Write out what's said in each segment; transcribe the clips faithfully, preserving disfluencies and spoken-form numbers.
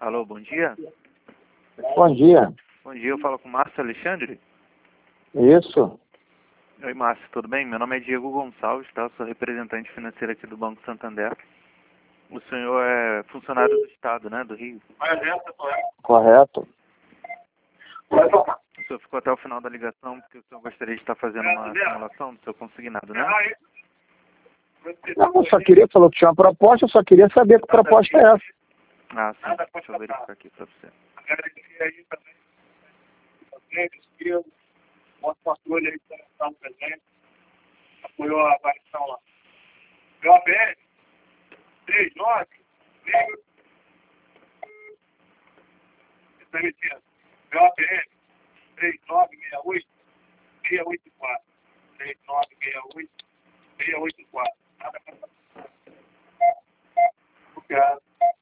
Alô, bom dia. Bom dia. Bom dia, eu falo com o Márcio Alexandre. Isso. Oi, Márcio, tudo bem? Meu nome é Diego Gonçalves, tá? Eu sou representante financeiro aqui do Banco Santander. O senhor é funcionário do Estado, né, do Rio? Correto. O senhor ficou até o final da ligação porque o senhor gostaria de estar fazendo uma simulação do seu consignado, né? Não, eu só queria, falou que tinha uma proposta, eu só queria saber que proposta é essa. Ah, sim. Deixa eu verificar aqui para você. Nosso patrulha aí que está no presente, apoiou a aparição lá. Meu A B N, três nove, negro. Está emitindo. Meu A B N, três nove seis oito, seis oito quatro. três nove seis oito, seis oito quatro. Nada mais. Obrigado.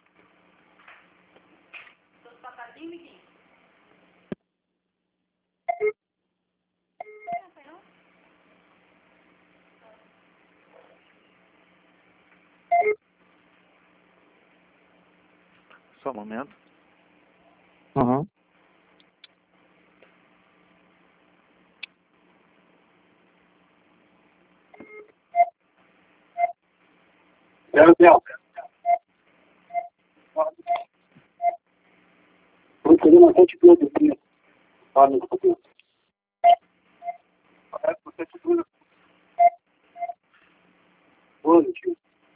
Só um momento. Uhum. Zero, zero. Vou fazer uma sete duas aqui. Olha, no futuro. Você te dura. Positivo.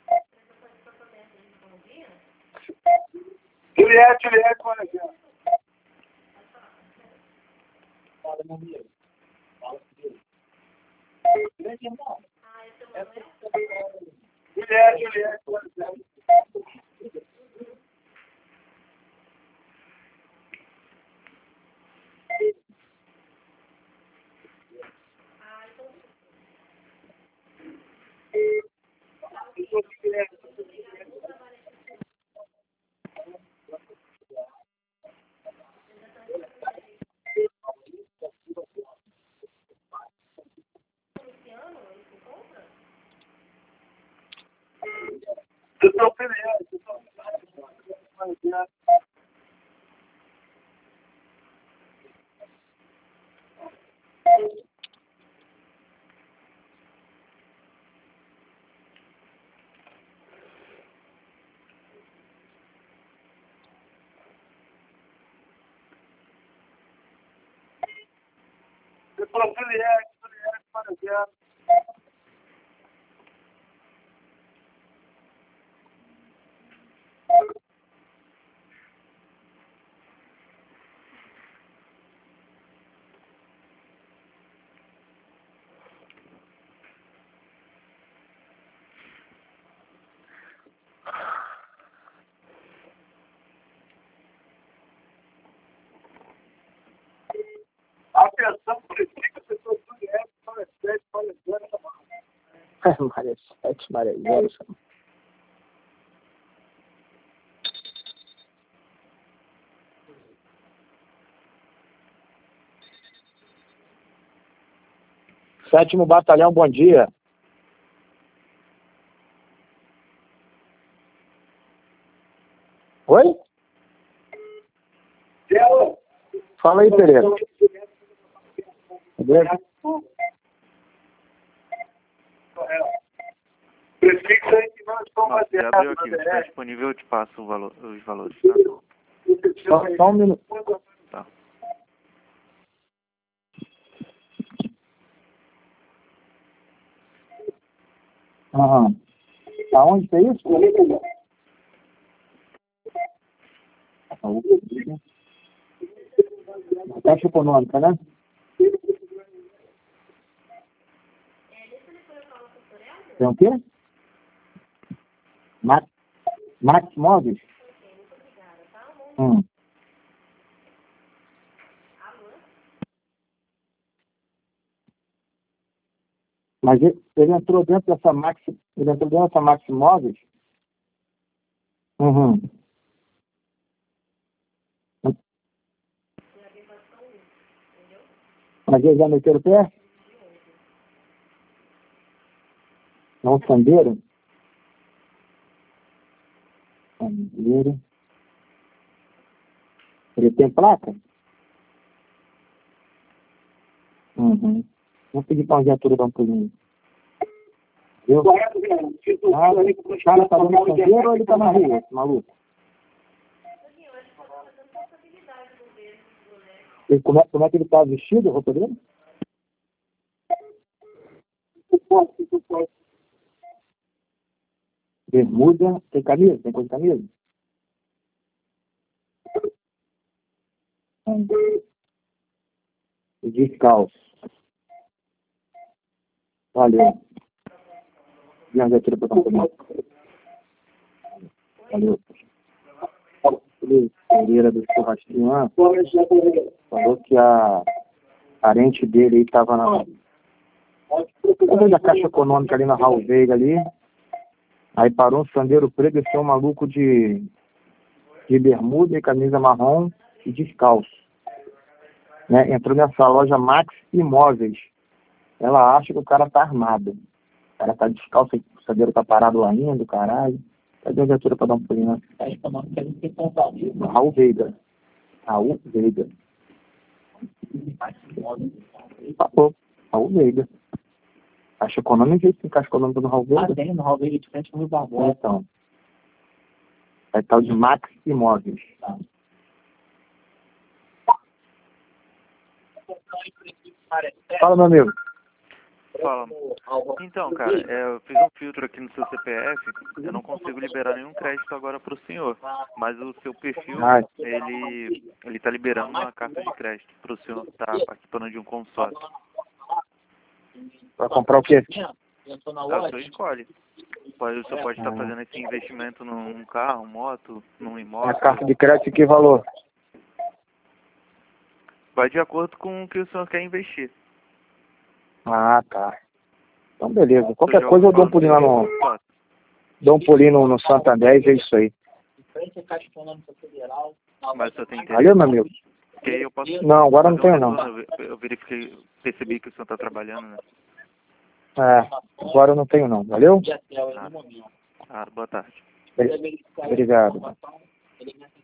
Juliette, Juliette, olha aqui. Fala, meu amigo. Fala, filho. Juliette, Juliette, olha aqui. Eu sou feliz, eu sou feliz. Eu sou feliz, feliz, feliz. Atenção, precisa, pessoas feliz, fala sete, fala zero. Maria sete, Maria zero. Sétimo Batalhão, bom dia. Oi? Zero. Fala aí, Pereira. Beleza? Prefixo aí que nós estamos Nossa, já abriu aqui. Se está disponível, eu te passo o valor, os valores, tá? Só, só um minuto. Tá. Aham. Aonde que é isso? A Caixa Econômica, né? Tem o quê? Max, Max Móveis? Hum. Mas ele, ele entrou dentro dessa Max, ele entrou dentro dessa Max Móveis? Uhum. Mas eles já meteram o pé? Não sandeiro? Sandeiro. Ele tem placa? Uhum. Vou pedir para a viatura dar um pulinho. Viu? Ah, o cara tá dando candeiro ou ele tá na rua, esse maluco? Ele, como, é, como é que ele tá vestido, a roupa dele? Bermuda, tem camisa? Tem coisa de camisa? E descalço. Valeu. E a viatura para comprar? Valeu. Pereira do churrasquinho lá, falou que a parente dele aí tava na da Caixa Econômica ali na Raul Veiga ali. Aí parou um sandeiro preto, desceu um maluco de, de bermuda e camisa marrom e descalço. Né? Entrou nessa loja Max Imóveis. Ela acha que o cara tá armado. O cara tá descalço, o sandeiro tá parado lá ainda, caralho. Cadê a viatura pra dar um pulinho? Raul Veiga. Raul Veiga. Falou. Raul Veiga. Caixa Econômica, tem Caixa Econômica do Raul Veiga? Ah, tem no Raul Veiga de frente com o Barbosa. Então. É tal de Max Imóveis. Tá. Fala, meu amigo. Fala. Então, cara, é, eu fiz um filtro aqui no seu C P F, eu não consigo liberar nenhum crédito agora pro senhor, mas o seu perfil, Ai. ele ele tá liberando uma carta de crédito pro senhor estar participando de um consórcio. Vai comprar o quê? Entrou na Ah, o loja. senhor escolhe. Pode, o senhor pode estar fazendo esse investimento num carro, moto, num A imóvel. carta de crédito, que valor? Vai de acordo com o que o senhor quer investir. Ah, tá. Então, beleza. Qualquer O senhor já coisa eu dou um ouviu pulinho lá falar no... do consórcio? Dou um pulinho no, no Santander e é isso aí. Em frente à Caixa Econômica Federal. Mas o senhor tem interesse? Valeu, meu amigo. Porque aí eu posso Não, agora não fazer um tenho, não. retorno. Eu eu verifiquei, percebi que o senhor está trabalhando, né? É, agora eu não tenho, não. Valeu? E até no momento. Ah, boa tarde. Obrigado. Ele